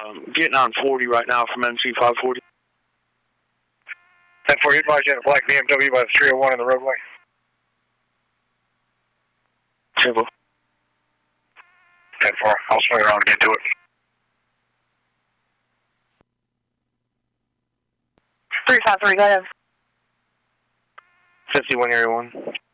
getting on 40 right now from MC 540. 10-4, advise you had a black BMW by the 301 in the roadway. Simple. 10-4, I'll swing around and get to it. 353, go ahead. 51 area 1.